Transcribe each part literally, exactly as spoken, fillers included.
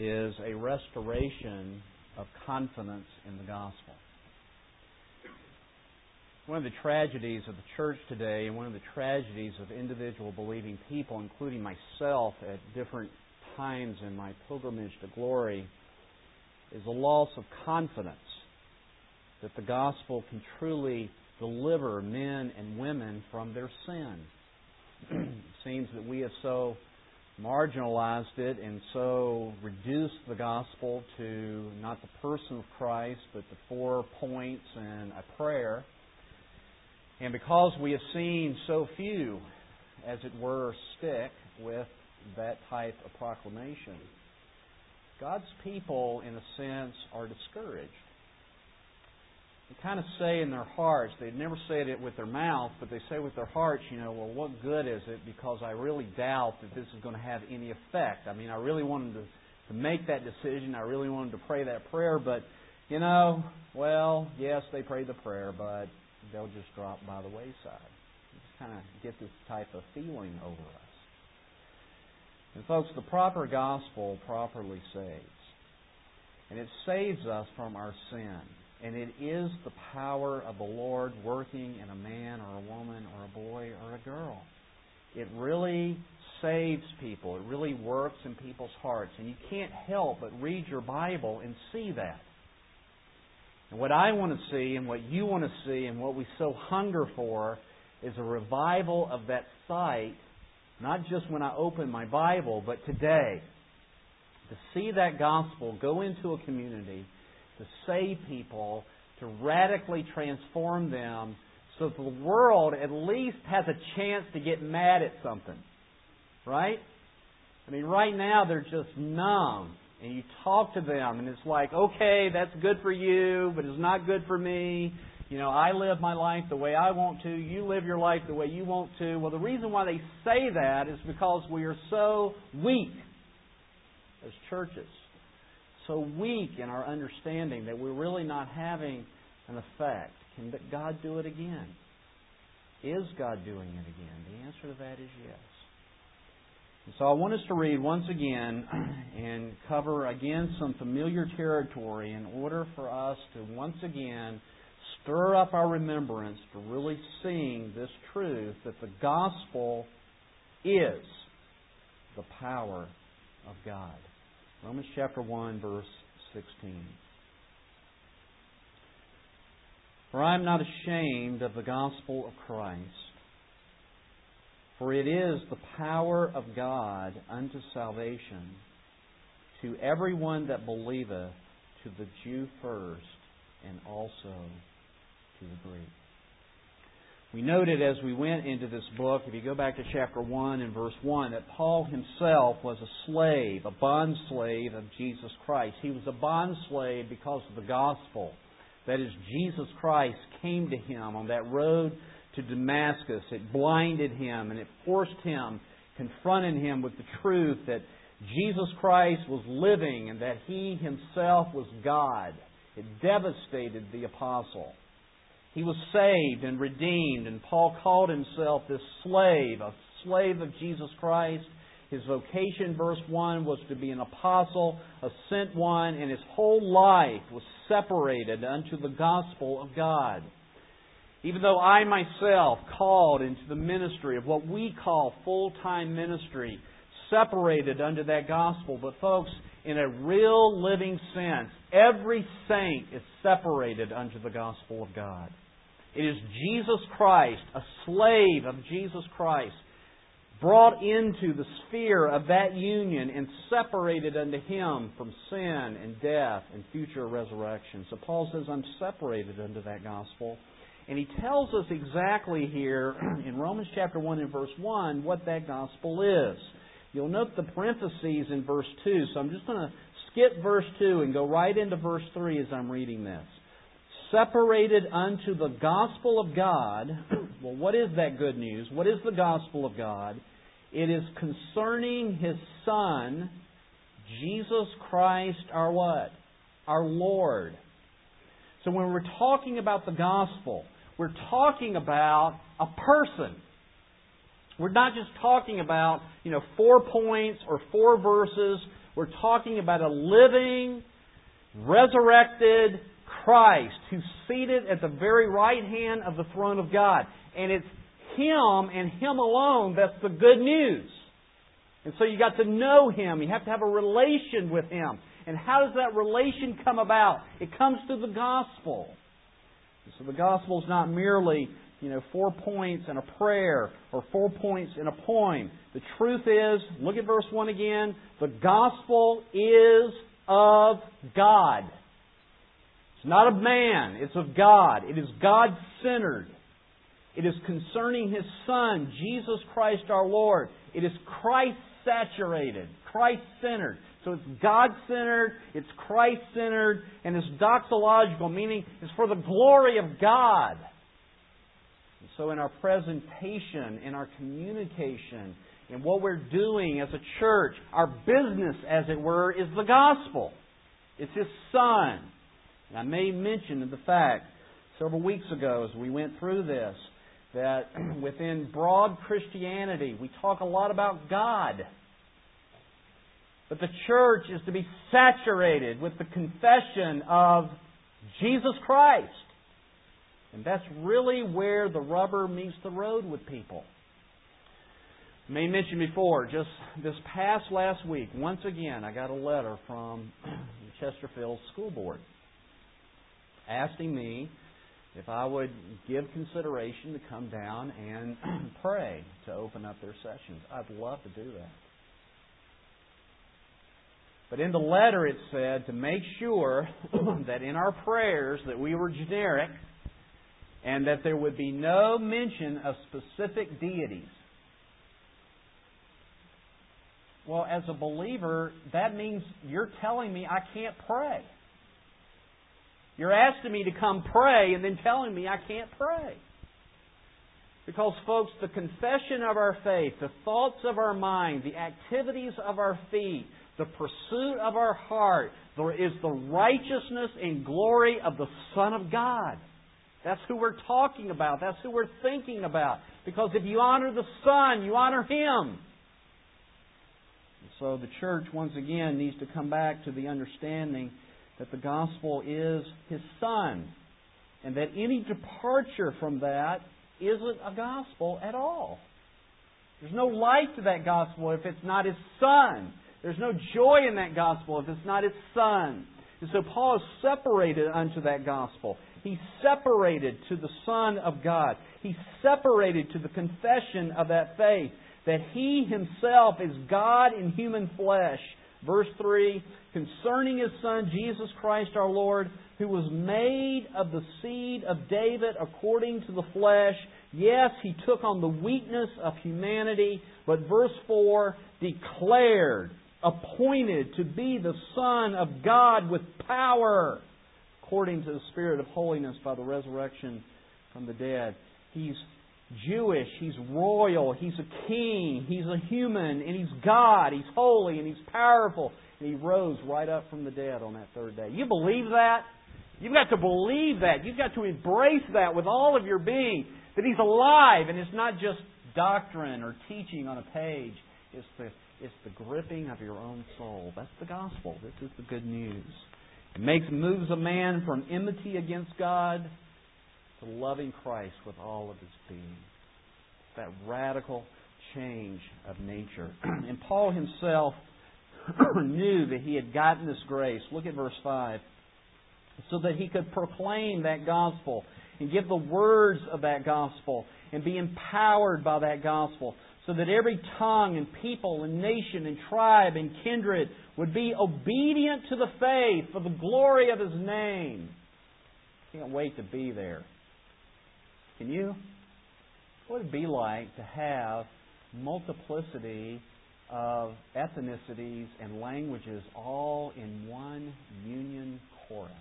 is a restoration of confidence in the gospel. One of the tragedies of the church today, and one of the tragedies of individual believing people, including myself at different times in my pilgrimage to glory, is a loss of confidence that the gospel can truly deliver men and women from their sin. It seems that we have so marginalized it and so reduced the gospel to not the person of Christ, but the four points and a prayer. And because we have seen so few, as it were, stick with that type of proclamation, God's people, in a sense, are discouraged. They kind of say in their hearts, they never say it with their mouth, but they say with their hearts, you know, well, what good is it, because I really doubt that this is going to have any effect. I mean, I really wanted to, to make that decision. I really wanted to pray that prayer, but, you know, well, yes, they prayed the prayer, but they'll just drop by the wayside. You just kind of get this type of feeling over us. And folks, the proper gospel properly saves. And it saves us from our sin. And it is the power of the Lord working in a man or a woman or a boy or a girl. It really saves people. It really works in people's hearts. And you can't help but read your Bible and see that. And what I want to see and what you want to see and what we so hunger for is a revival of that sight, not just when I open my Bible, but today. To see that gospel go into a community, to save people, to radically transform them so that the world at least has a chance to get mad at something. Right? I mean, right now they're just numb. And you talk to them, and it's like, okay, that's good for you, but it's not good for me. You know, I live my life the way I want to. You live your life the way you want to. Well, the reason why they say that is because we are so weak as churches. So weak in our understanding that we're really not having an effect. Can God do it again? Is God doing it again? The answer to that is yes. So I want us to read once again and cover again some familiar territory in order for us to once again stir up our remembrance to really seeing this truth that the gospel is the power of God. Romans chapter one, verse sixteen. For I am not ashamed of the gospel of Christ, for it is the power of God unto salvation to everyone that believeth, to the Jew first, and also to the Greek. We noted as we went into this book, if you go back to chapter one and verse one, that Paul himself was a slave, a bond slave of Jesus Christ. He was a bond slave because of the gospel. That is, Jesus Christ came to him on that road to Damascus. It blinded him and it forced him, confronted him with the truth that Jesus Christ was living and that He Himself was God. It devastated the apostle. He was saved and redeemed, and Paul called himself this slave, a slave of Jesus Christ. His vocation, verse one, was to be an apostle, a sent one, and his whole life was separated unto the gospel of God. Even though I myself called into the ministry of what we call full-time ministry, separated unto that gospel. But folks, in a real living sense, every saint is separated unto the gospel of God. It is Jesus Christ, a slave of Jesus Christ, brought into the sphere of that union and separated unto Him from sin and death and future resurrection. So Paul says, I'm separated unto that gospel. And he tells us exactly here in Romans chapter one and verse one what that gospel is. You'll note the parentheses in verse two, so I'm just going to skip verse two and go right into verse three as I'm reading this. Separated unto the gospel of God. Well, what is that good news? What is the gospel of God? It is concerning His Son, Jesus Christ, our what? Our Lord. So when we're talking about the gospel, we're talking about a person. We're not just talking about, you know, four points or four verses We're talking about a living, resurrected Christ who's seated at the very right hand of the throne of God. And it's Him and Him alone that's the good news. And so you got to know Him. You have to have a relation with Him. And how does that relation come about? It comes through the gospel. So the gospel is not merely, you know, four points in a prayer or four points in a poem. The truth is, look at verse one again, the gospel is of God. It's not of man, it's of God. It is God-centered. It is concerning His Son, Jesus Christ our Lord. It is Christ-saturated, Christ-centered. So it's God-centered, it's Christ-centered, and it's doxological, meaning it's for the glory of God. And so in our presentation, in our communication, in what we're doing as a church, our business, as it were, is the gospel. It's His Son. And I may mention the fact, several weeks ago as we went through this, that within broad Christianity, we talk a lot about God. But the church is to be saturated with the confession of Jesus Christ. And that's really where the rubber meets the road with people. I may mention before, just this past last week, once again, I got a letter from the Chesterfield School Board asking me if I would give consideration to come down and pray to open up their sessions. I'd love to do that. But in the letter it said to make sure that in our prayers that we were generic and that there would be no mention of specific deities. Well, as a believer, that means you're telling me I can't pray. You're asking me to come pray and then telling me I can't pray. Because, folks, the confession of our faith, the thoughts of our mind, the activities of our feet, the pursuit of our heart, there is the righteousness and glory of the Son of God. That's who we're talking about. That's who we're thinking about. Because if you honor the Son, you honor Him. So the church, once again, needs to come back to the understanding that the gospel is His Son. And that any departure from that isn't a gospel at all. There's no life to that gospel if it's not His Son. There's no joy in that gospel if it's not His Son. And so Paul is separated unto that gospel. He's separated to the Son of God. He's separated to the confession of that faith, that He Himself is God in human flesh. Verse three, concerning His Son, Jesus Christ our Lord, who was made of the seed of David according to the flesh. Yes, He took on the weakness of humanity, but verse four, declared, appointed to be the Son of God with power, according to the Spirit of holiness by the resurrection from the dead. He's Jewish, He's royal, He's a king, He's a human, and He's God, He's holy, and He's powerful. And He rose right up from the dead on that third day. You believe that? You've got to believe that. You've got to embrace that with all of your being, that He's alive, and it's not just doctrine or teaching on a page. It's the, it's the gripping of your own soul. That's the gospel. This is the good news. It makes moves a man from enmity against God to loving Christ with all of his being. It's that radical change of nature. And Paul himself knew that he had gotten this grace. Look at verse five. So that he could proclaim that gospel and give the words of that gospel and be empowered by that gospel, so that every tongue and people and nation and tribe and kindred would be obedient to the faith for the glory of His name. Can't wait to be there. Can you? What would it be like to have multiplicity of ethnicities and languages all in one union chorus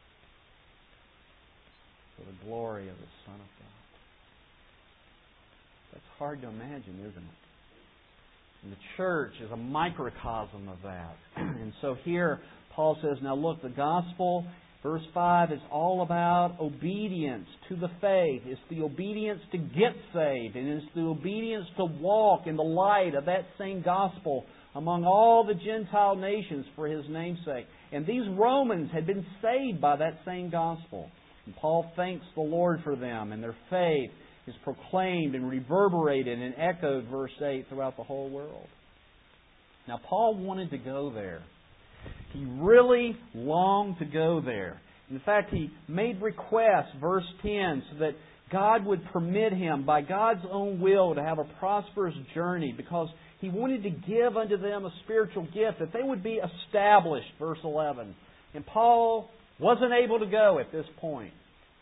for the glory of the Son of God? That's hard to imagine, isn't it? And the church is a microcosm of that. And so here, Paul says, now look, the gospel, verse five, is all about obedience to the faith. It's the obedience to get saved. And it's the obedience to walk in the light of that same gospel among all the Gentile nations for His name's sake. And these Romans had been saved by that same gospel. And Paul thanks the Lord for them, and their faith is proclaimed and reverberated and echoed, verse eight, throughout the whole world. Now, Paul wanted to go there. He really longed to go there. In fact, he made requests, verse ten, so that God would permit him, by God's own will, to have a prosperous journey, because He wanted to give unto them a spiritual gift, that they would be established, verse eleven. And Paul wasn't able to go at this point.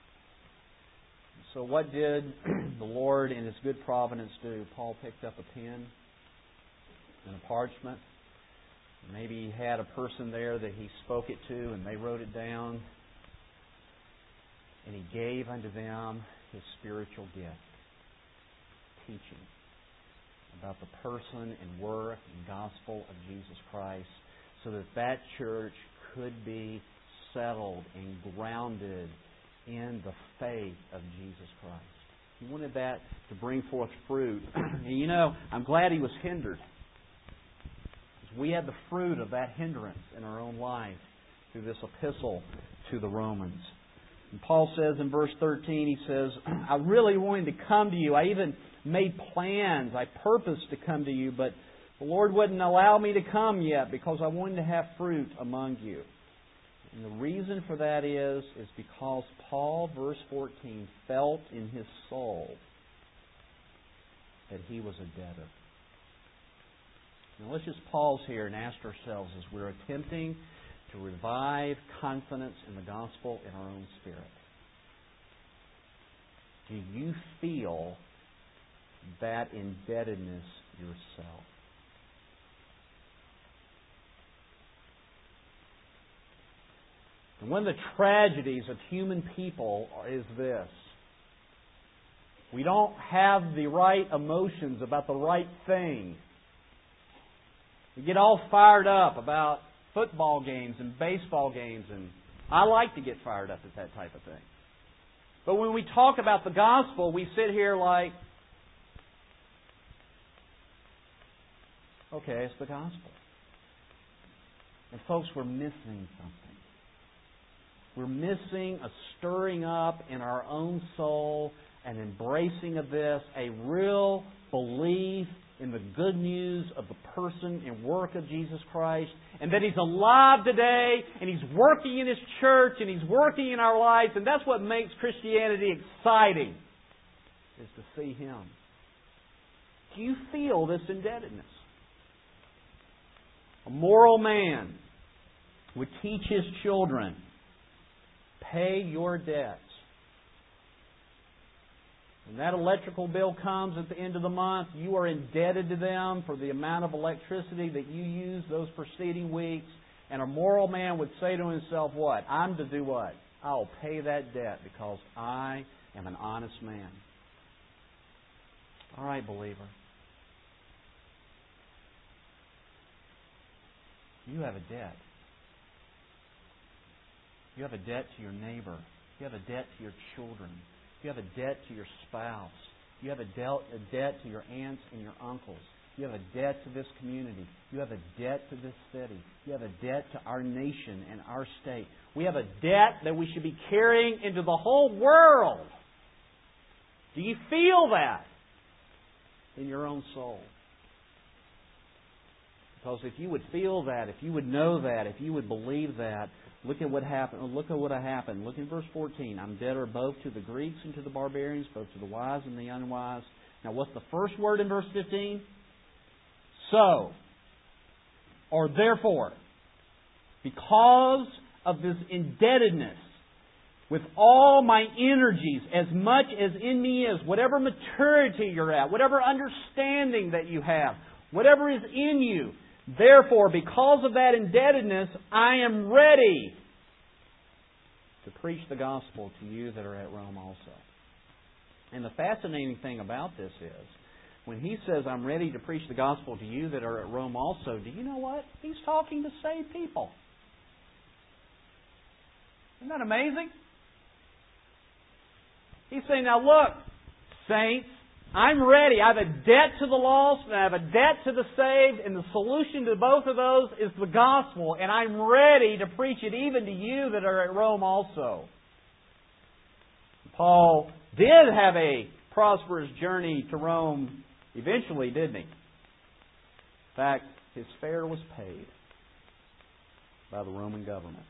So what did the Lord in His good providence do? Paul picked up a pen and a parchment. Maybe he had a person there that he spoke it to, and they wrote it down. And he gave unto them his spiritual gift, teaching about the person and work and gospel of Jesus Christ, so that that church could be settled and grounded in the faith of Jesus Christ. He wanted that to bring forth fruit. And you know, I'm glad he was hindered. We had the fruit of that hindrance in our own life through this epistle to the Romans. And Paul says in verse thirteen, he says, I really wanted to come to you. I even made plans. I purposed to come to you, but the Lord wouldn't allow me to come yet because I wanted to have fruit among you. And the reason for that is, is because Paul, verse fourteen, felt in his soul that he was a debtor. Now let's just pause here and ask ourselves, as we're attempting to revive confidence in the gospel in our own spirit, do you feel that indebtedness yourself? And one of the tragedies of human people is this: we don't have the right emotions about the right thing. We get all fired up about football games and baseball games, and I like to get fired up at that type of thing. But when we talk about the gospel, we sit here like, okay, it's the gospel. And folks, we're missing something. We're missing a stirring up in our own soul, an embracing of this, a real belief in the good news of the person and work of Jesus Christ, and that He's alive today, and He's working in His church, and He's working in our lives, and that's what makes Christianity exciting, is to see Him. Do you feel this indebtedness? A moral man would teach his children, pay your debts. When that electrical bill comes at the end of the month, you are indebted to them for the amount of electricity that you used those preceding weeks. And a moral man would say to himself, what? I'm to do what? I'll pay that debt because I am an honest man. All right, believer. You have a debt. You have a debt to your neighbor. You have a debt to your children. You have a debt to your spouse. You have a debt, a debt to your aunts and your uncles. You have a debt to this community. You have a debt to this city. You have a debt to our nation and our state. We have a debt that we should be carrying into the whole world. Do you feel that in your own soul? Because if you would feel that, if you would know that, if you would believe that, look at what happened. Look at what happened. Look in verse fourteen. I'm debtor both to the Greeks and to the barbarians, both to the wise and the unwise. Now, what's the first word in verse fifteen? So, or therefore, because of this indebtedness, with all my energies, as much as in me is, whatever maturity you're at, whatever understanding that you have, whatever is in you, therefore, because of that indebtedness, I am ready to preach the gospel to you that are at Rome also. And the fascinating thing about this is, when he says, I'm ready to preach the gospel to you that are at Rome also, do you know what? He's talking to saved people. Isn't that amazing? He's saying, now look, saints, I'm ready. I have a debt to the lost and I have a debt to the saved, and the solution to both of those is the gospel, and I'm ready to preach it even to you that are at Rome also. Paul did have a prosperous journey to Rome eventually, didn't he? In fact, his fare was paid by the Roman government.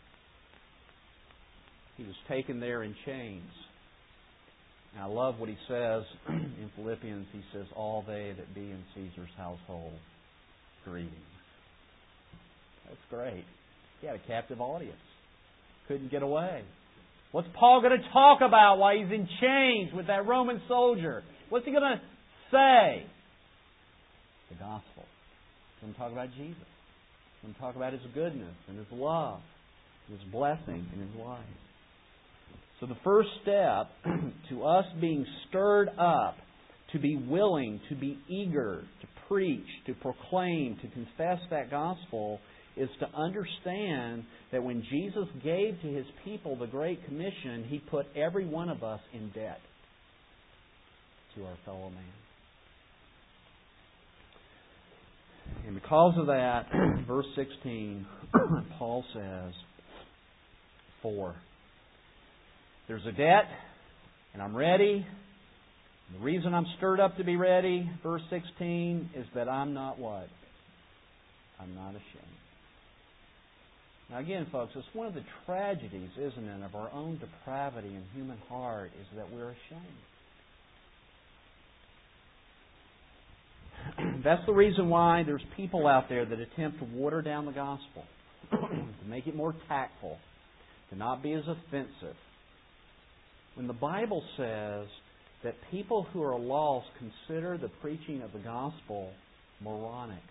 He was taken there in chains. And I love what he says in Philippians. He says, all they that be in Caesar's household, greetings. That's great. He had a captive audience. Couldn't get away. What's Paul going to talk about while he's in chains with that Roman soldier? What's he going to say? The gospel. He's going to talk about Jesus. He's going to talk about His goodness and His love, His blessing in His life. So the first step to us being stirred up, to be willing, to be eager, to preach, to proclaim, to confess that gospel, is to understand that when Jesus gave to His people the Great Commission, He put every one of us in debt to our fellow man. And because of that, verse sixteen, Paul says, For there's a debt, and I'm ready. The reason I'm stirred up to be ready, verse sixteen, is that I'm not what? I'm not ashamed. Now again, folks, it's one of the tragedies, isn't it, of our own depravity and human heart, is that we're ashamed. That's the reason why there's people out there that attempt to water down the gospel, to make it more tactful, to not be as offensive. When the Bible says that people who are lost consider the preaching of the gospel moronic.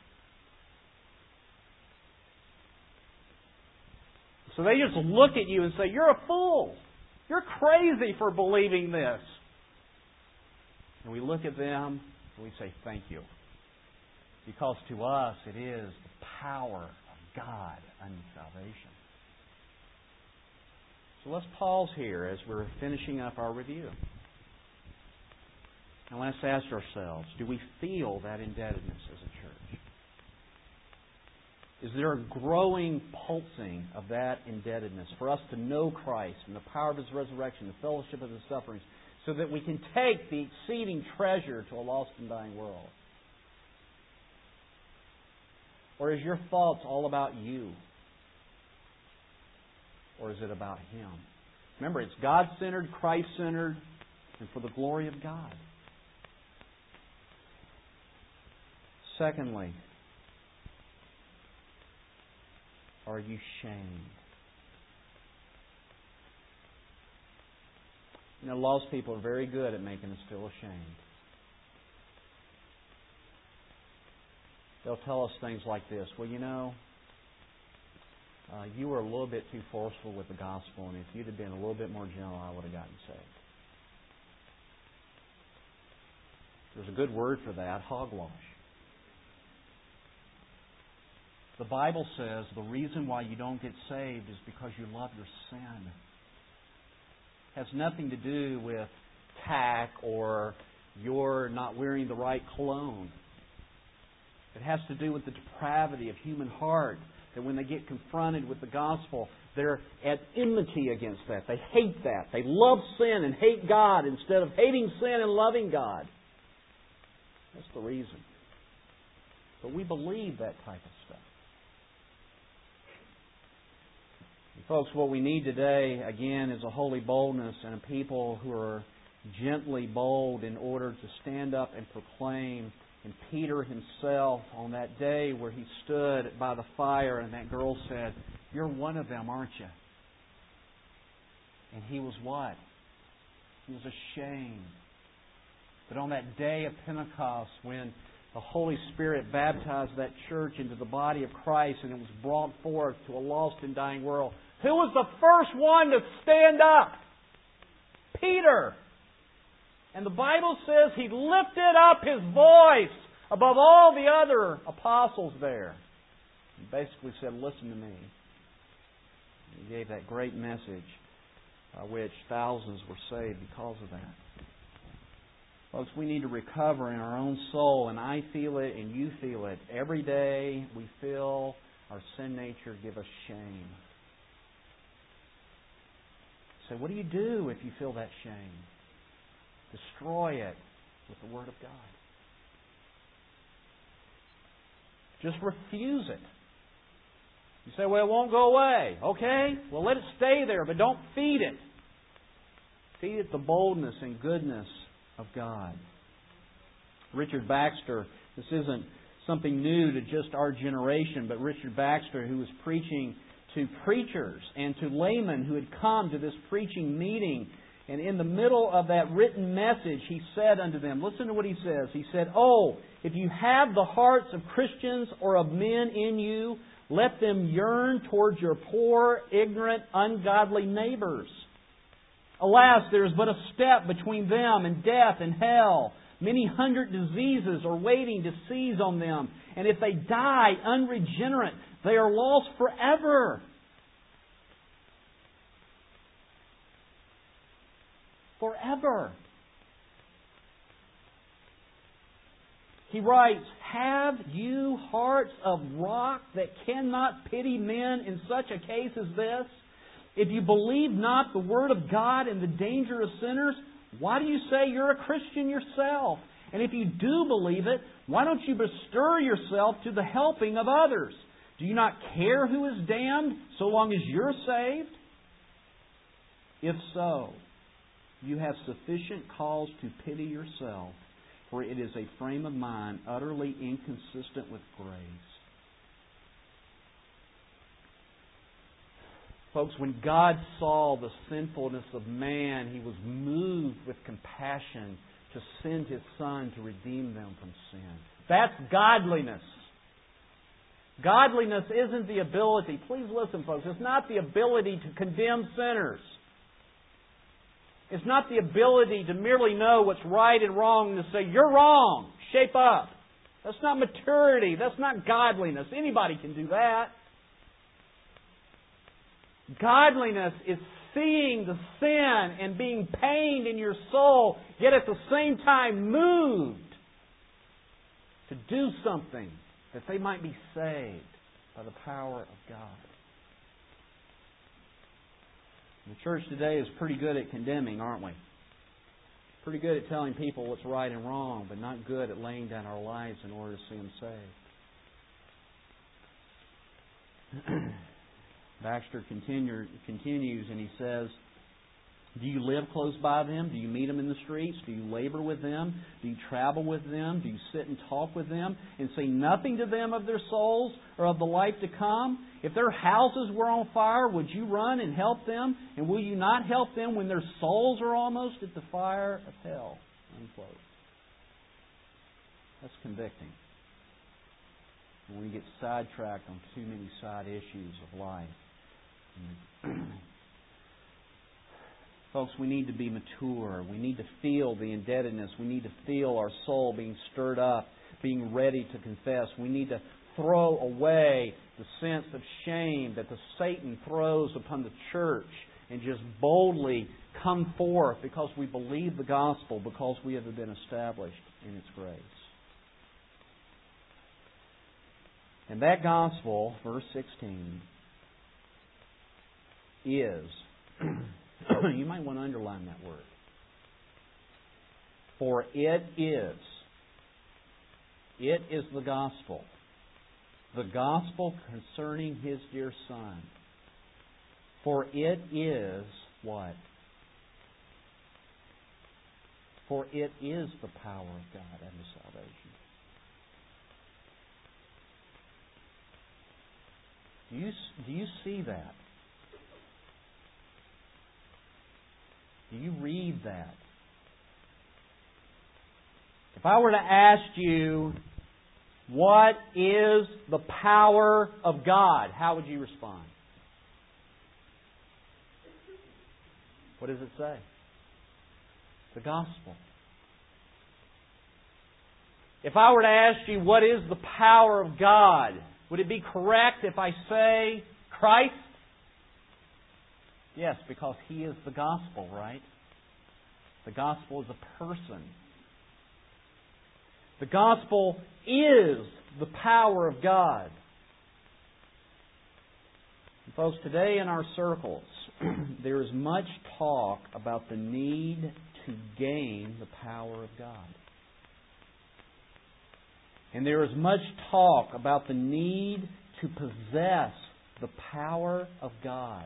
So they just look at you and say, you're a fool. You're crazy for believing this. And we look at them and we say, thank you. Because to us it is the power of God unto salvation. So let's pause here as we're finishing up our review. And let's ask ourselves, do we feel that indebtedness as a church? Is there a growing pulsing of that indebtedness for us to know Christ and the power of His resurrection, the fellowship of His sufferings, so that we can take the exceeding treasure to a lost and dying world? Or is your thoughts all about you? Or is it about Him? Remember, it's God-centered, Christ-centered, and for the glory of God. Secondly, are you shamed? You know, lost people are very good at making us feel ashamed. They'll tell us things like this. Well, you know, uh, you were a little bit too forceful with the gospel, and if you'd have been a little bit more gentle, I would have gotten saved. There's a good word for that, hogwash. The Bible says the reason why you don't get saved is because you love your sin. It has nothing to do with tack or you're not wearing the right cologne. It has to do with the depravity of human heart, that when they get confronted with the gospel, they're at enmity against that. They hate that. They love sin and hate God instead of hating sin and loving God. That's the reason. But we believe that type of stuff. And folks, what we need today, again, is a holy boldness and a people who are gently bold in order to stand up and proclaim. And Peter himself, on that day where he stood by the fire and that girl said, "You're one of them, aren't you?" And he was what? He was ashamed. But on that day of Pentecost, when the Holy Spirit baptized that church into the body of Christ and it was brought forth to a lost and dying world, who was the first one to stand up? Peter. And the Bible says he lifted up his voice above all the other apostles there. He basically said, "Listen to me." He gave that great message by which thousands were saved because of that. Folks, we need to recover in our own soul, and I feel it and you feel it. Every day we feel our sin nature give us shame. So what do you do if you feel that shame? Destroy it with the Word of God. Just refuse it. You say, well, it won't go away. Okay, well, let it stay there, but don't feed it. Feed it the boldness and goodness of God. Richard Baxter, this isn't something new to just our generation, but Richard Baxter, who was preaching to preachers and to laymen who had come to this preaching meeting, and in the middle of that written message, he said unto them, listen to what he says. He said, oh, if you have the hearts of Christians or of men in you, let them yearn towards your poor, ignorant, ungodly neighbors. Alas, there is but a step between them and death and hell. Many hundred diseases are waiting to seize on them. And if they die unregenerate, they are lost forever. Forever. He writes, have you hearts of rock that cannot pity men in such a case as this? If you believe not the Word of God and the danger of sinners, why do you say you're a Christian yourself? And if you do believe it, why don't you bestir yourself to the helping of others? Do you not care who is damned so long as you're saved? If so, you have sufficient cause to pity yourself, for it is a frame of mind utterly inconsistent with grace. Folks, when God saw the sinfulness of man, He was moved with compassion to send His Son to redeem them from sin. That's godliness. Godliness isn't the ability, please listen folks, it's not the ability to condemn sinners. It's not the ability to merely know what's right and wrong and to say, you're wrong, shape up. That's not maturity. That's not godliness. Anybody can do that. Godliness is seeing the sin and being pained in your soul, yet at the same time moved to do something that they might be saved by the power of God. The church today is pretty good at condemning, aren't we? Pretty good at telling people what's right and wrong, but not good at laying down our lives in order to see them saved. Baxter continue, continues and he says, do you live close by them? Do you meet them in the streets? Do you labor with them? Do you travel with them? Do you sit and talk with them and say nothing to them of their souls or of the life to come? If their houses were on fire, would you run and help them? And will you not help them when their souls are almost at the fire of hell? Unquote. That's convicting. When we get sidetracked on too many side issues of life. Folks, we need to be mature. We need to feel the indebtedness. We need to feel our soul being stirred up, being ready to confess. We need to throw away the sense of shame that the Satan throws upon the church and just boldly come forth because we believe the gospel, because we have been established in its grace. And that gospel, verse sixteen, is, you might want to underline that word, for it is, it is the gospel, the gospel concerning His dear Son. For it is what? For it is the power of God unto salvation. Do you, do you see that? Do you read that? If I were to ask you, what is the power of God? How would you respond? What does it say? The gospel. If I were to ask you, what is the power of God? Would it be correct if I say Christ? Yes, because He is the gospel, right? The gospel is a person. The gospel is the power of God. And folks, today in our circles, there is much talk about the need to gain the power of God. And there is much talk about the need to possess the power of God.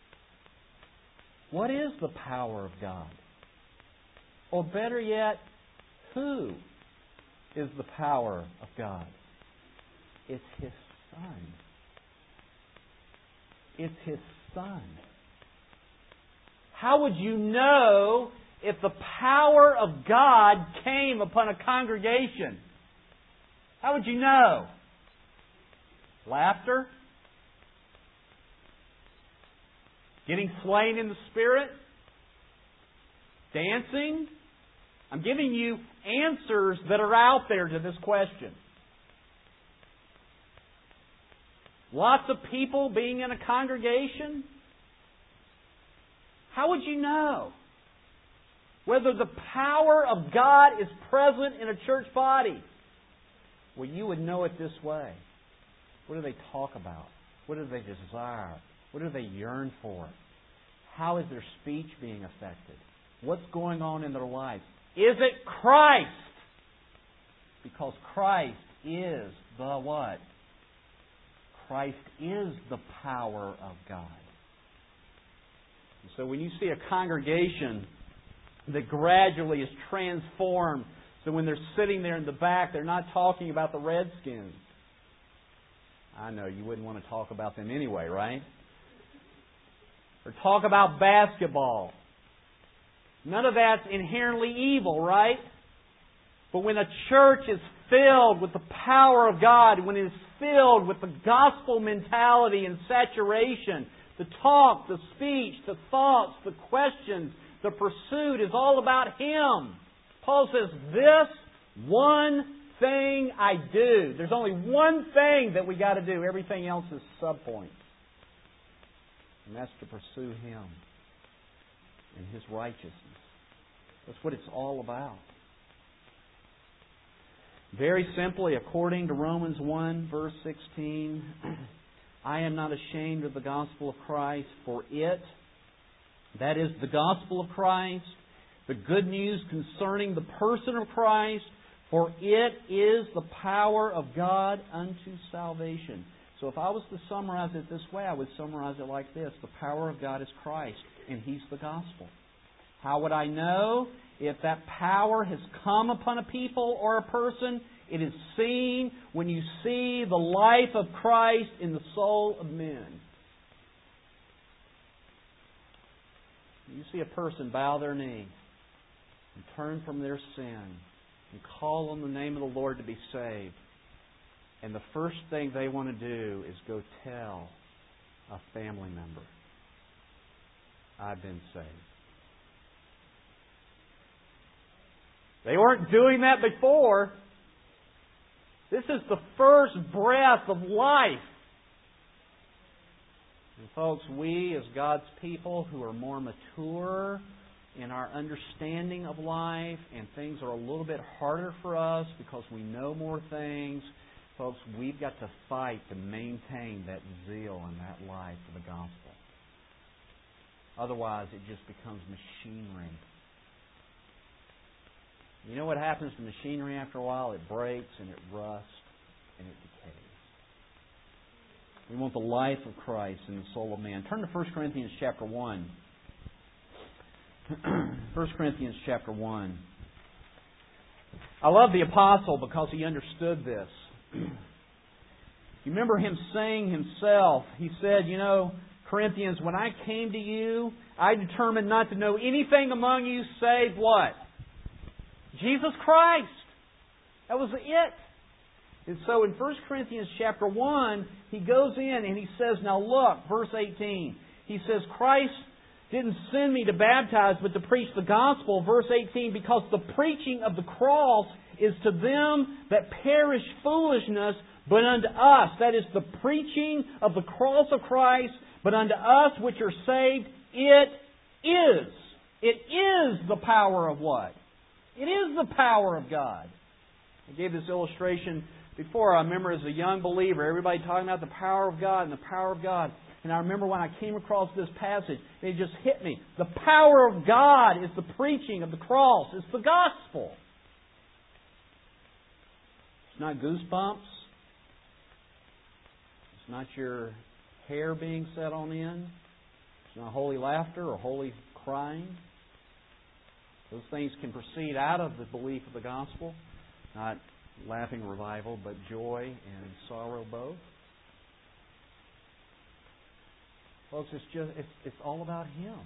What is the power of God? Or better yet, who is the power of God? It's His Son. It's His Son. How would you know if the power of God came upon a congregation? How would you know? Laughter? Getting slain in the Spirit? Dancing? I'm giving you answers that are out there to this question. Lots of people being in a congregation? How would you know whether the power of God is present in a church body? Well, you would know it this way. What do they talk about? What do they desire? What do they yearn for? How is their speech being affected? What's going on in their life? Is it Christ? Because Christ is the what? Christ is the power of God. And so when you see a congregation that gradually is transformed, so when they're sitting there in the back, they're not talking about the Redskins. I know you wouldn't want to talk about them anyway, right? Or talk about basketball. None of that's inherently evil, right? But when a church is filled with the power of God, when it is filled with the gospel mentality and saturation, the talk, the speech, the thoughts, the questions, the pursuit is all about Him. Paul says, this one thing I do. There's only one thing that we got to do. Everything else is subpoints. And that's to pursue Him and His righteousness. That's what it's all about. Very simply, according to Romans one, verse sixteen, I am not ashamed of the gospel of Christ, for it, that is the gospel of Christ, the good news concerning the person of Christ, for it is the power of God unto salvation. So if I was to summarize it this way, I would summarize it like this. The power of God is Christ, and He's the gospel. How would I know if that power has come upon a people or a person? It is seen when you see the life of Christ in the soul of men. You see a person bow their knee and turn from their sin and call on the name of the Lord to be saved. And the first thing they want to do is go tell a family member, I've been saved. They weren't doing that before. This is the first breath of life. And folks, we as God's people who are more mature in our understanding of life and things are a little bit harder for us because we know more things, folks, we've got to fight to maintain that zeal and that life for the gospel. Otherwise, it just becomes machinery. You know what happens to machinery after a while? It breaks and it rusts and it decays. We want the life of Christ in the soul of man. Turn to First Corinthians chapter one. First Corinthians chapter one. I love the apostle because he understood this. You remember him saying himself, he said, you know, Corinthians, when I came to you, I determined not to know anything among you save what? Jesus Christ. That was it. And so in First Corinthians chapter one, he goes in and he says, now look, verse eighteen. He says, Christ didn't send me to baptize, but to preach the gospel. Verse eighteen, because the preaching of the cross is to them that perish foolishness, but unto us, that is the preaching of the cross of Christ, but unto us which are saved, it is. It is the power of what? It is the power of God. I gave this illustration before. I remember as a young believer, everybody talking about the power of God and the power of God. And I remember when I came across this passage, it just hit me. The power of God is the preaching of the cross. It's the gospel. It's not goosebumps. It's not your hair being set on end. It's not holy laughter or holy crying. Those things can proceed out of the belief of the gospel. Not laughing revival, but joy and sorrow both. Folks, it's just it's, it's all about Him.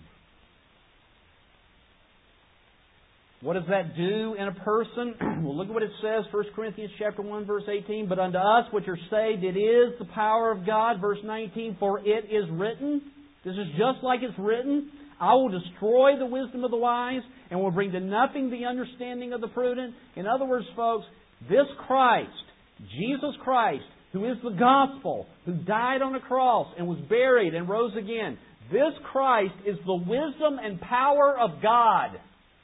What does that do in a person? Well, look at what it says, First Corinthians chapter one, verse eighteen. But unto us which are saved, it is the power of God. Verse nineteen, for it is written. This is just like it's written. I will destroy the wisdom of the wise and will bring to nothing the understanding of the prudent. In other words, folks, this Christ, Jesus Christ, who is the gospel, who died on the cross and was buried and rose again, this Christ is the wisdom and power of God.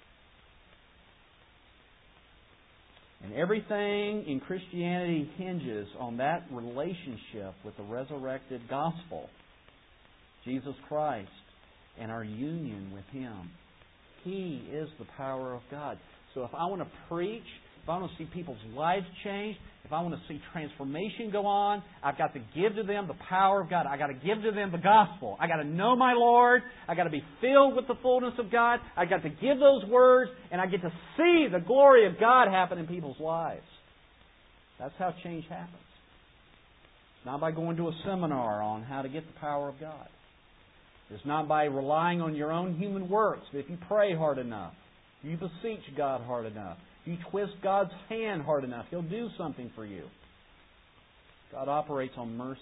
And everything in Christianity hinges on that relationship with the resurrected gospel, Jesus Christ, and our union with Him. He is the power of God. So if I want to preach, if I want to see people's lives change, if I want to see transformation go on, I've got to give to them the power of God. I've got to give to them the gospel. I've got to know my Lord. I've got to be filled with the fullness of God. I've got to give those words, and I get to see the glory of God happen in people's lives. That's how change happens. It's not by going to a seminar on how to get the power of God. It's not by relying on your own human works. If you pray hard enough, if you beseech God hard enough, if you twist God's hand hard enough, He'll do something for you. God operates on mercy.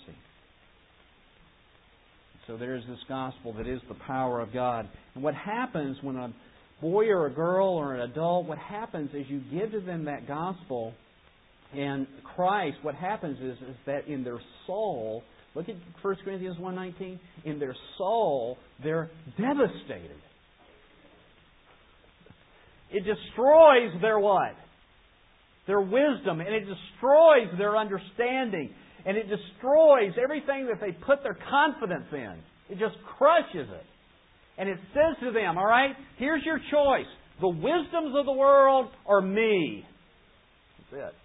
So there's this gospel that is the power of God. And what happens when a boy or a girl or an adult, what happens is you give to them that gospel and Christ, what happens is, is that in their soul, look at First Corinthians one nineteen, in their soul, they're devastated. It destroys their what? Their wisdom, and it destroys their understanding, and it destroys everything that they put their confidence in. It just crushes it. And it says to them, all right, here's your choice. The wisdoms of the world or me. That's it.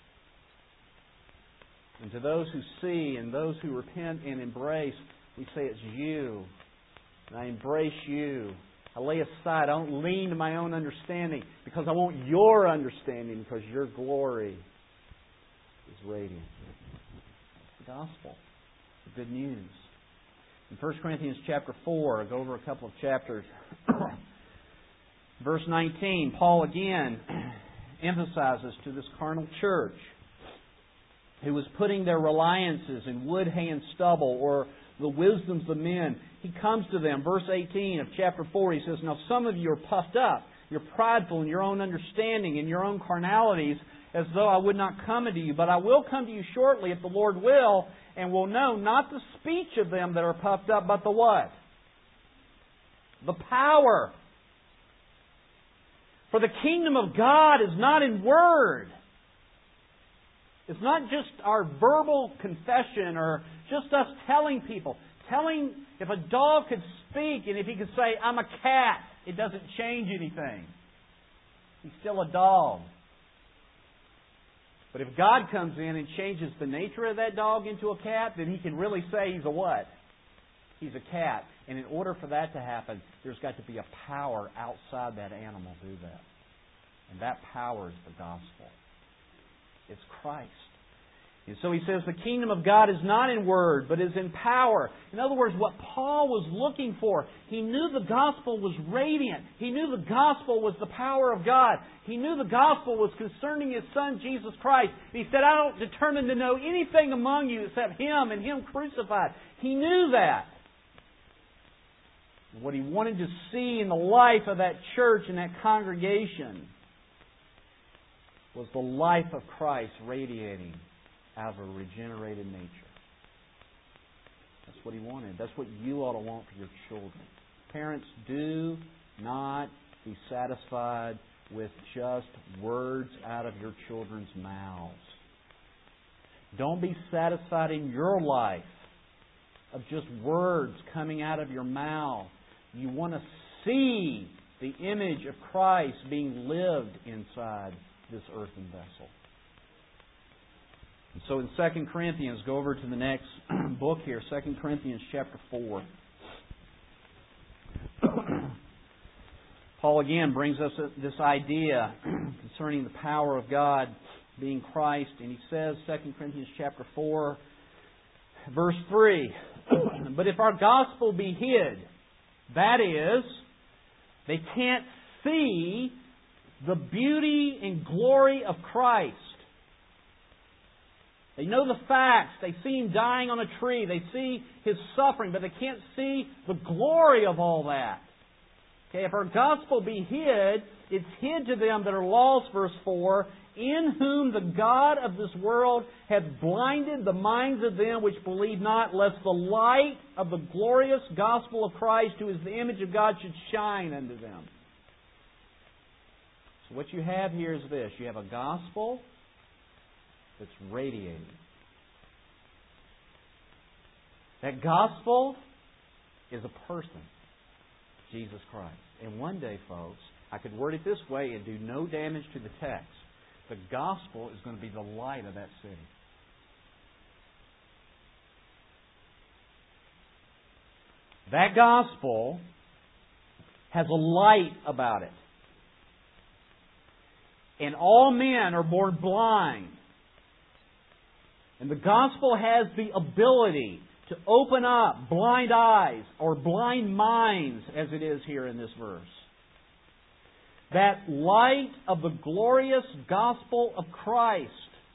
And to those who see and those who repent and embrace, we say it's you. And I embrace you. I lay aside. I don't lean to my own understanding because I want your understanding because your glory is radiant. It's the gospel. It's the good news. In First Corinthians chapter four, I'll go over a couple of chapters. Verse nineteen, Paul again emphasizes to this carnal church who was putting their reliances in wood, hay, and stubble, or the wisdoms of men. He comes to them, verse eighteen of chapter four, he says, now some of you are puffed up. You're prideful in your own understanding and your own carnalities, as though I would not come unto you. But I will come to you shortly, if the Lord will, and will know not the speech of them that are puffed up, but the what? The power. For the kingdom of God is not in word. It's not just our verbal confession or just us telling people. Telling, if a dog could speak and if he could say, I'm a cat, it doesn't change anything. He's still a dog. But if God comes in and changes the nature of that dog into a cat, then He can really say He's a what? He's a cat. And in order for that to happen, there's got to be a power outside that animal to do that. And that power is the gospel. It's Christ. And so he says the kingdom of God is not in word, but is in power. In other words, what Paul was looking for, he knew the gospel was radiant. He knew the gospel was the power of God. He knew the gospel was concerning His Son, Jesus Christ. He said, I don't determine to know anything among you except Him and Him crucified. He knew that. What he wanted to see in the life of that church and that congregation was the life of Christ radiating out of a regenerated nature. That's what He wanted. That's what you ought to want for your children. Parents, do not be satisfied with just words out of your children's mouths. Don't be satisfied in your life of just words coming out of your mouth. You want to see the image of Christ being lived inside this earthen vessel. And so in Second Corinthians, go over to the next book here, Second Corinthians chapter four. Paul again brings us this idea concerning the power of God being Christ. And he says, Second Corinthians chapter four, verse three, but if our gospel be hid, that is, they can't see the beauty and glory of Christ. They know the facts. They see Him dying on a tree. They see His suffering, but they can't see the glory of all that. Okay, if our gospel be hid, it's hid to them that are lost, verse four, in whom the God of this world hath blinded the minds of them which believe not, lest the light of the glorious gospel of Christ, who is the image of God, should shine unto them. So what you have here is this. You have a gospel that's radiating. That gospel is a person, Jesus Christ. And one day, folks, I could word it this way and do no damage to the text. The gospel is going to be the light of that city. That gospel has a light about it. And all men are born blind. And the gospel has the ability to open up blind eyes or blind minds, as it is here in this verse. That light of the glorious gospel of Christ.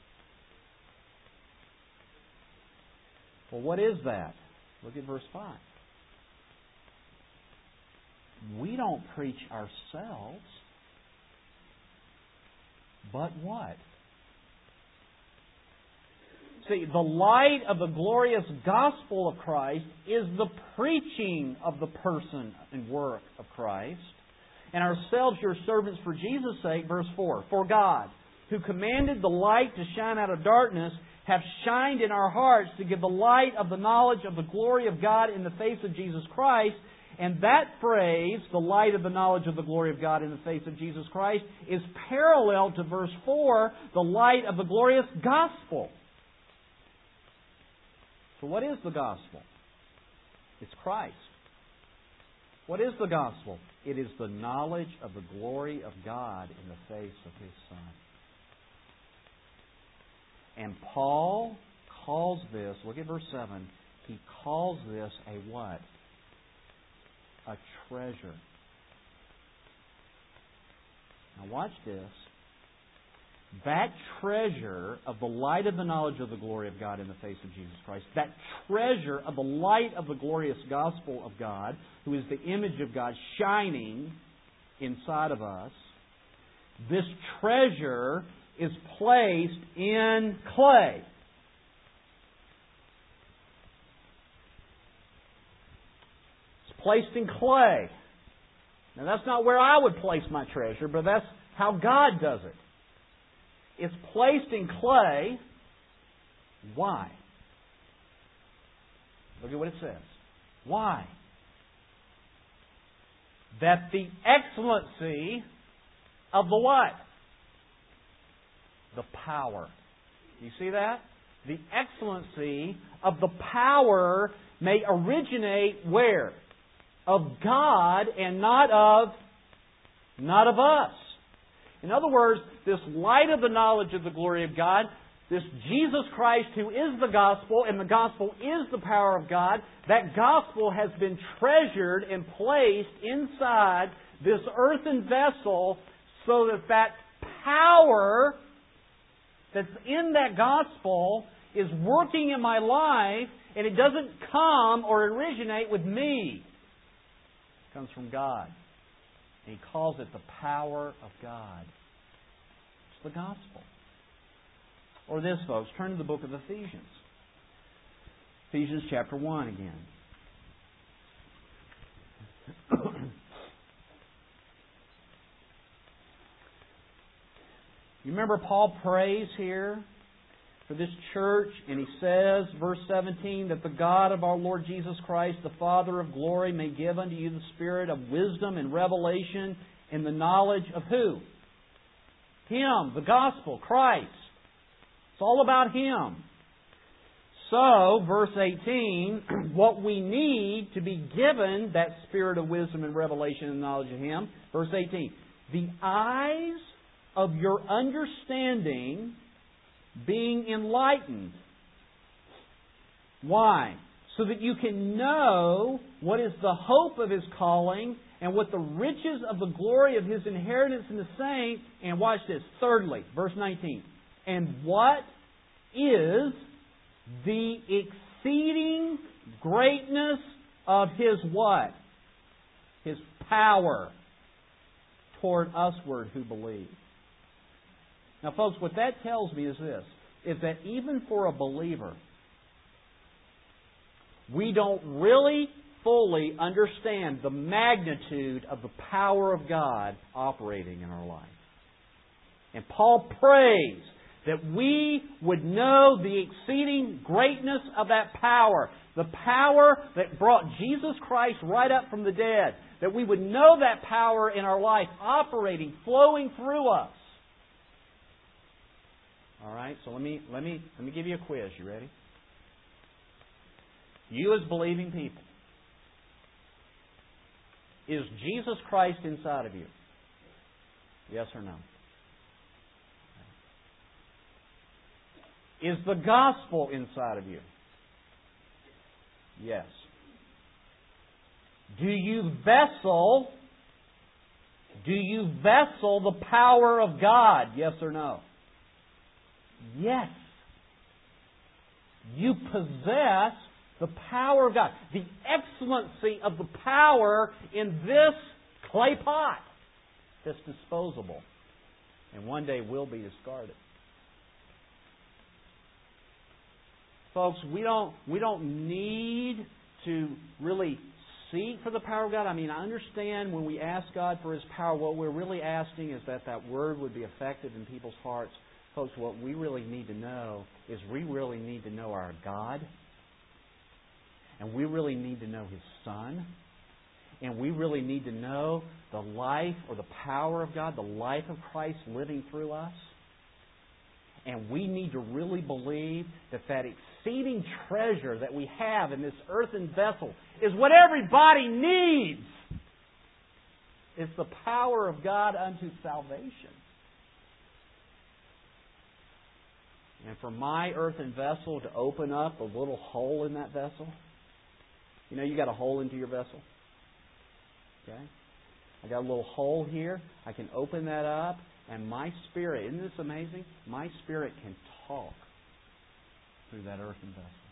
Well, what is that? Look at verse five. We don't preach ourselves, but what? See, the light of the glorious gospel of Christ is the preaching of the person and work of Christ. And ourselves, your servants for Jesus' sake, verse four. For God, who commanded the light to shine out of darkness, have shined in our hearts to give the light of the knowledge of the glory of God in the face of Jesus Christ. And that phrase, the light of the knowledge of the glory of God in the face of Jesus Christ, is parallel to verse four, the light of the glorious gospel. So what is the gospel? It's Christ. What is the gospel? It is the knowledge of the glory of God in the face of His Son. And Paul calls this, look at verse seven, he calls this a what? A treasure. Now watch this. That treasure of the light of the knowledge of the glory of God in the face of Jesus Christ, that treasure of the light of the glorious gospel of God, who is the image of God shining inside of us, this treasure is placed in clay. It's placed in clay. Now that's not where I would place my treasure, but that's how God does it. It's placed in clay. Why? Look at what it says. Why? That the excellency of the what? The power. You see that? The excellency of the power may originate where? Of God and not of not of us. In other words, this light of the knowledge of the glory of God, this Jesus Christ who is the gospel, and the gospel is the power of God, that gospel has been treasured and placed inside this earthen vessel so that that power that's in that gospel is working in my life, and it doesn't come or originate with me. It comes from God. And he calls it the power of God. It's the gospel. Or this, folks, turn to the book of Ephesians. Ephesians chapter one again. You remember Paul prays here for this church, and he says, verse seventeen, that the God of our Lord Jesus Christ, the Father of glory, may give unto you the spirit of wisdom and revelation in the knowledge of who? Him, the gospel, Christ. It's all about Him. So, verse eighteen, what we need to be given that spirit of wisdom and revelation and knowledge of Him, verse eighteen, the eyes of your understanding being enlightened. Why? So that you can know what is the hope of His calling and what the riches of the glory of His inheritance in the saints. And watch this. Thirdly, verse nineteen. And what is the exceeding greatness of His what? His power toward usward who believe. Now, folks, what that tells me is this, is that even for a believer, we don't really fully understand the magnitude of the power of God operating in our life. And Paul prays that we would know the exceeding greatness of that power, the power that brought Jesus Christ right up from the dead, that we would know that power in our life operating, flowing through us. All right, so let me let me let me give you a quiz. You ready? You as believing people, is Jesus Christ inside of you? Yes or no? Is the gospel inside of you? Yes. Do you vessel do you vessel the power of God? Yes or no? Yes. You possess the power of God. The excellency of the power in this clay pot that's disposable and one day will be discarded. Folks, we don't we don't need to really seek for the power of God. I mean, I understand when we ask God for His power, what we're really asking is that that Word would be effective in people's hearts. Folks, what we really need to know is we really need to know our God. And we really need to know His Son. And we really need to know the life or the power of God, the life of Christ living through us. And we need to really believe that that exceeding treasure that we have in this earthen vessel is what everybody needs. It's the power of God unto salvation. And for my earthen vessel to open up a little hole in that vessel, you know, you got a hole into your vessel. Okay? I got a little hole here. I can open that up, and my spirit, isn't this amazing? My spirit can talk through that earthen vessel.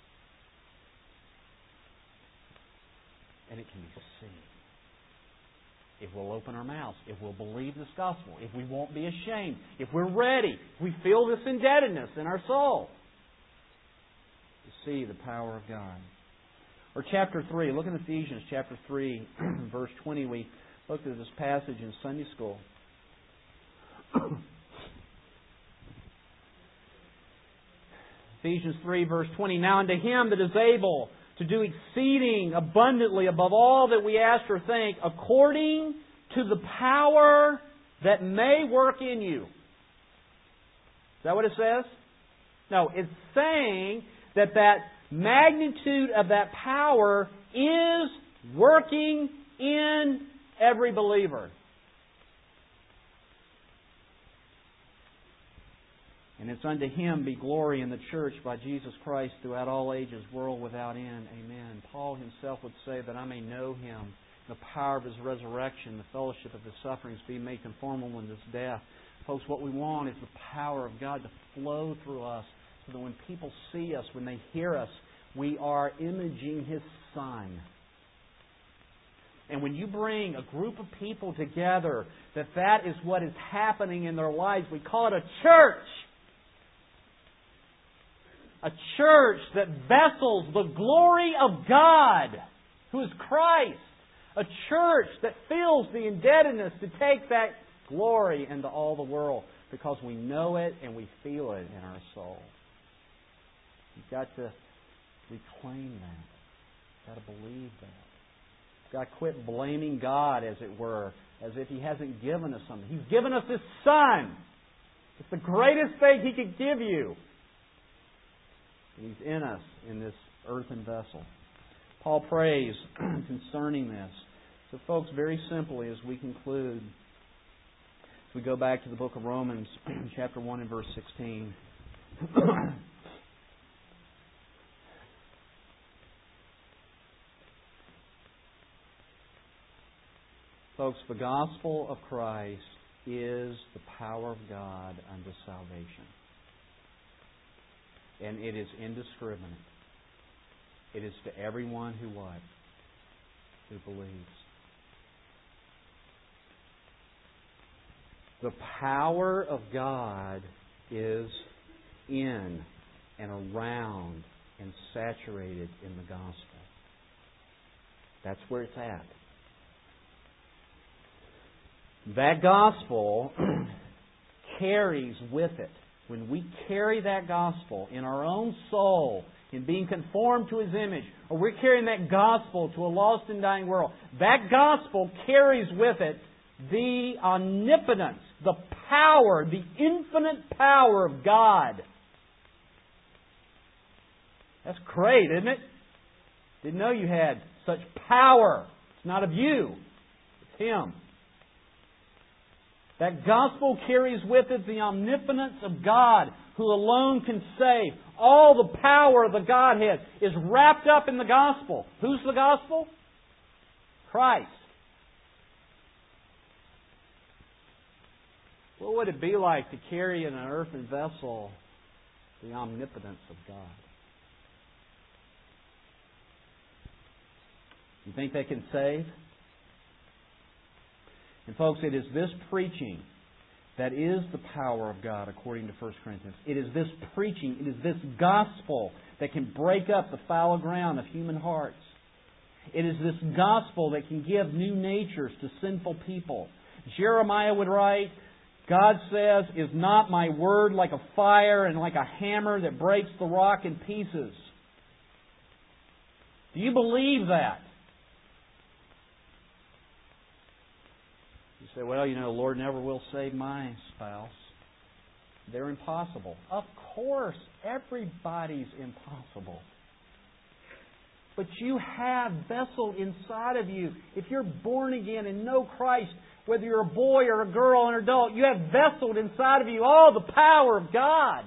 And it can be seen. If we'll open our mouths, if we'll believe this gospel, if we won't be ashamed, if we're ready, if we feel this indebtedness in our soul to see the power of God. Or chapter three, look in Ephesians chapter three, verse twenty. We looked at this passage in Sunday school. Ephesians three, verse twenty. Now unto Him that is able to do exceeding abundantly above all that we ask or think, according to the power that may work in you. Is that what it says? No, it's saying that that magnitude of that power is working in every believer. And it's unto Him be glory in the church by Jesus Christ throughout all ages, world without end. Amen. Paul himself would say that I may know Him, the power of His resurrection, the fellowship of His sufferings, be made conformable in His death. Folks, what we want is the power of God to flow through us so that when people see us, when they hear us, we are imaging His Son. And when you bring a group of people together, that that is what is happening in their lives. We call it a church. A church that vessels the glory of God, who is Christ. A church that feels the indebtedness to take that glory into all the world. because we know it and we feel it in our soul. You've got to reclaim that. You've got to believe that. You've got to quit blaming God, as it were, as if He hasn't given us something. He's given us His Son. It's the greatest thing He could give you. And He's in us in this earthen vessel. Paul prays concerning this. So folks, very simply as we conclude, as we go back to the book of Romans, chapter one and verse sixteen. Folks, the gospel of Christ is the power of God unto salvation. And it is indiscriminate. It is to everyone who what? Who believes. The power of God is in and around and saturated in the gospel. That's where it's at. That gospel carries with it, when we carry that gospel in our own soul, in being conformed to His image, or we're carrying that gospel to a lost and dying world, that gospel carries with it the omnipotence, the power, the infinite power of God. That's great, isn't it? Didn't know you had such power. It's not of you. It's Him. That gospel carries with it the omnipotence of God, who alone can save. All the power of the Godhead is wrapped up in the gospel. Who's the gospel? Christ. What would it be like to carry in an earthen vessel the omnipotence of God? You think they can save? And folks, it is this preaching that is the power of God, according to First Corinthians. It is this preaching, it is this gospel that can break up the fallow ground of human hearts. It is this gospel that can give new natures to sinful people. Jeremiah would write, God says, "Is not my word like a fire and like a hammer that breaks the rock in pieces?" Do you believe that? You say, well, you know, the Lord never will save my spouse. They're impossible. Of course, everybody's impossible. But you have vessel inside of you. If you're born again and know Christ, whether you're a boy or a girl or an adult, you have vesseled inside of you all the power of God.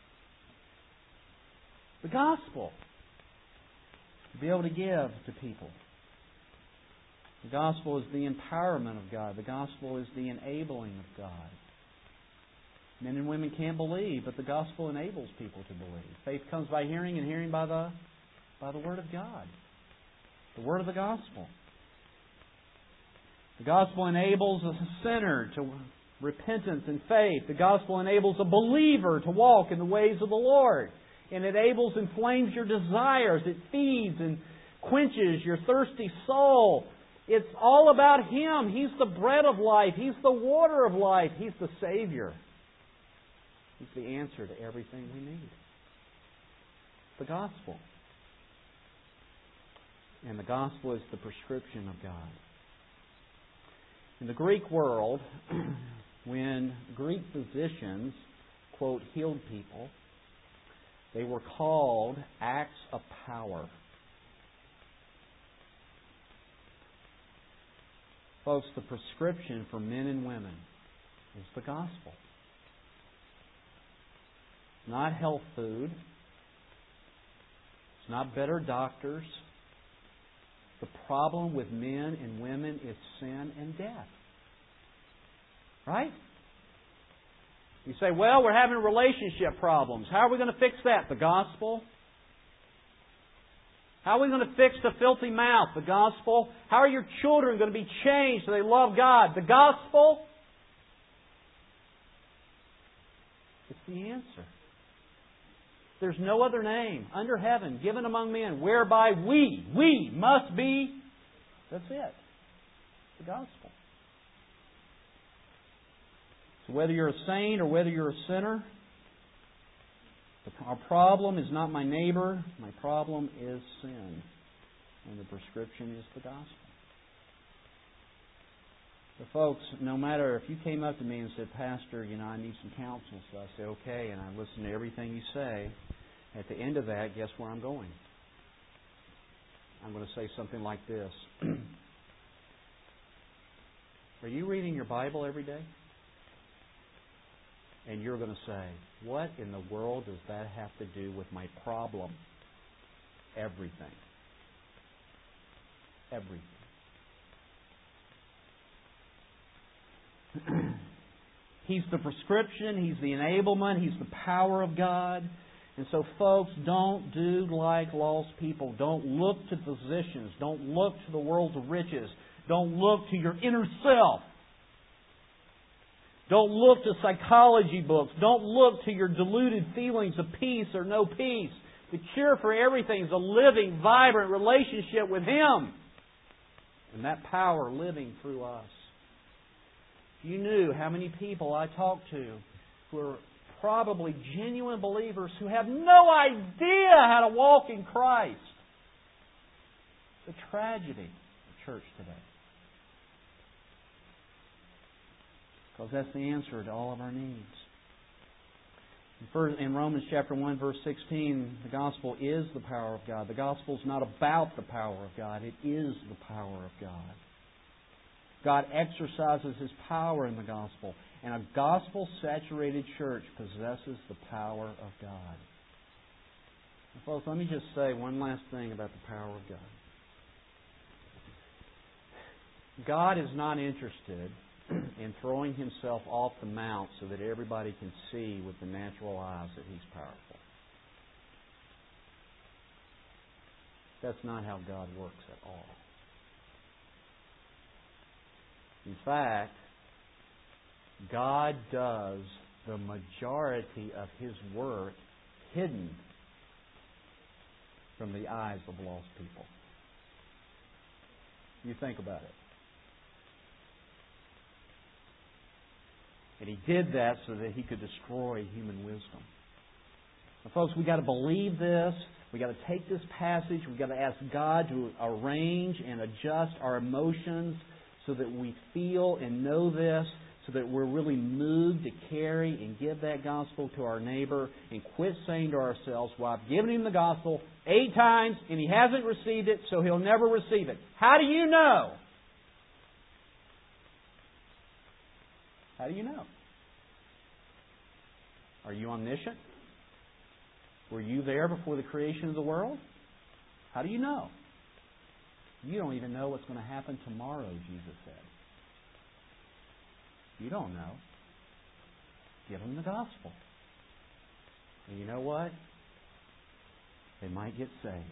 The gospel. To be able to give to people. The gospel is the empowerment of God. The gospel is the enabling of God. Men and women can't believe, but the gospel enables people to believe. Faith comes by hearing, and hearing by the by the Word of God. The Word of the gospel. The gospel enables a sinner to repentance and faith. The gospel enables a believer to walk in the ways of the Lord. And it enables and inflames your desires. It feeds and quenches your thirsty soul. It's all about Him. He's the bread of life. He's the water of life. He's the Savior. He's the answer to everything we need. The gospel. And the gospel is the prescription of God. In the Greek world, when Greek physicians, quote, healed people, they were called acts of power. Folks, the prescription for men and women is the gospel. It's not health food. It's not better doctors. The problem with men and women is sin and death. Right? You say, well, we're having relationship problems. How are we going to fix that? The gospel. How are we going to fix the filthy mouth? The gospel. How are your children going to be changed so they love God? The gospel. It's the answer. There's no other name under heaven given among men whereby we, we must be, that's it, the gospel. So whether you're a saint or whether you're a sinner, our problem is not my neighbor. My problem is sin. And the prescription is the gospel. So folks, no matter if you came up to me and said, Pastor, you know, I need some counsel, so I say, okay, and I listen to everything you say. At the end of that, guess where I'm going? I'm going to say something like this. Are you reading your Bible every day? And you're going to say, what in the world does that have to do with my problem? Everything. Everything. He's the prescription. He's the enablement. He's the power of God. And so, folks, don't do like lost people. Don't look to physicians. Don't look to the world's riches. Don't look to your inner self. Don't look to psychology books. Don't look to your deluded feelings of peace or no peace. The cure for everything is a living, vibrant relationship with Him. And that power living through us. If you knew how many people I talk to who are probably genuine believers who have no idea how to walk in Christ. The tragedy of the church today. Because that's the answer to all of our needs. In Romans chapter one, verse sixteen, the gospel is the power of God. The gospel is not about the power of God. It is the power of God. God exercises His power in the gospel. And a gospel-saturated church possesses the power of God. And folks, let me just say one last thing about the power of God. God is not interested in throwing Himself off the mount so that everybody can see with the natural eyes that He's powerful. That's not how God works at all. In fact, God does the majority of His work hidden from the eyes of lost people. You think about it. And He did that so that He could destroy human wisdom. Now, folks, we've got to believe this. We've got to take this passage. We've got to ask God to arrange and adjust our emotions so that we feel and know this, so that we're really moved to carry and give that gospel to our neighbor, and quit saying to ourselves, well, I've given him the gospel eight times and he hasn't received it, so he'll never receive it. How do you know? How do you know? Are you omniscient? Were you there before the creation of the world? How do you know? You don't even know what's going to happen tomorrow, Jesus said. You don't know. Give them the gospel. And you know what? They might get saved.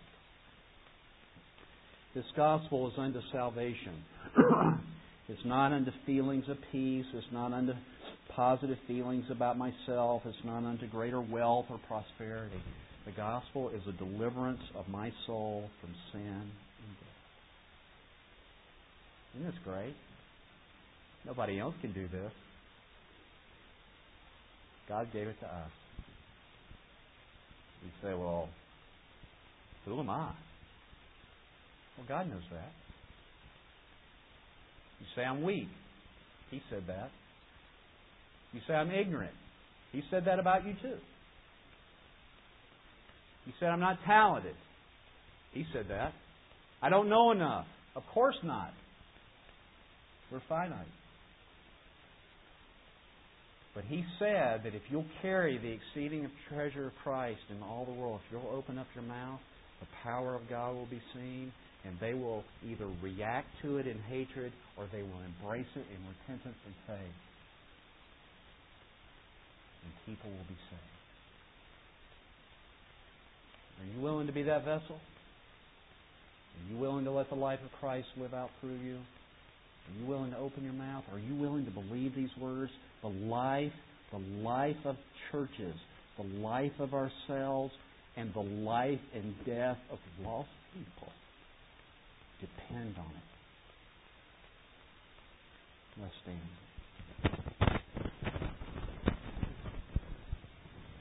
This gospel is unto salvation. It's not unto feelings of peace. It's not unto positive feelings about myself. It's not unto greater wealth or prosperity. The gospel is a deliverance of my soul from sin and death. Isn't this great? Nobody else can do this. God gave it to us. You say, well, who am I? Well, God knows that. You say, I'm weak. He said that. You say, I'm ignorant. He said that about you too. You said, I'm not talented. He said that. I don't know enough. Of course not. We're finite. But He said that if you'll carry the exceeding treasure of Christ in all the world, if you'll open up your mouth, the power of God will be seen, and they will either react to it in hatred or they will embrace it in repentance and faith. And people will be saved. Are you willing to be that vessel? Are you willing to let the life of Christ live out through you? Are you willing to open your mouth? Are you willing to believe these words? The life, the life of churches, the life of ourselves, and the life and death of lost people depend on it. Let's stand.